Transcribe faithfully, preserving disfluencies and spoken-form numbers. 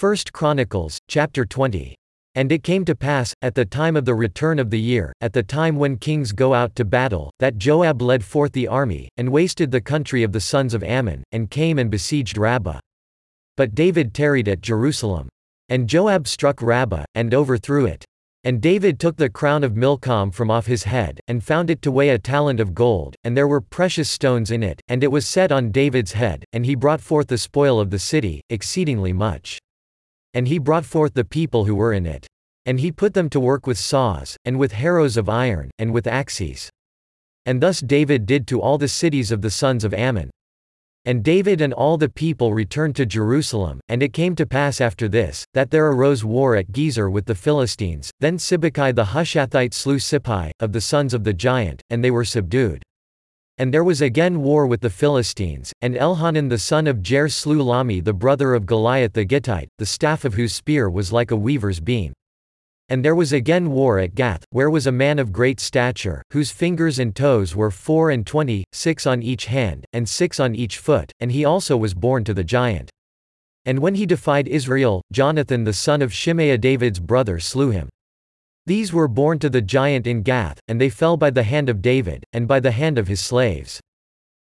First Chronicles, chapter twenty. And it came to pass, at the time of the return of the year, at the time when kings go out to battle, that Joab led forth the army, and wasted the country of the sons of Ammon, and came and besieged Rabbah. But David tarried at Jerusalem. And Joab struck Rabbah, and overthrew it. And David took the crown of Milcom from off his head, and found it to weigh a talent of gold, and there were precious stones in it, and it was set on David's head, and he brought forth the spoil of the city, exceedingly much. And he brought forth the people who were in it. And he put them to work with saws, and with harrows of iron, and with axes. And thus David did to all the cities of the sons of Ammon. And David and all the people returned to Jerusalem, and it came to pass after this, that there arose war at Gezer with the Philistines. Then Sibbecai the Hushathite slew Sippai, of the sons of the giant, and they were subdued. And there was again war with the Philistines, and Elhanan the son of Jair slew Lahmi the brother of Goliath the Gittite, the staff of whose spear was like a weaver's beam. And there was again war at Gath, where was a man of great stature, whose fingers and toes were four and twenty, six on each hand, and six on each foot, and he also was born to the giant. And when he defied Israel, Jonathan the son of Shimea David's brother slew him. These were born to the giant in Gath, and they fell by the hand of David, and by the hand of his slaves.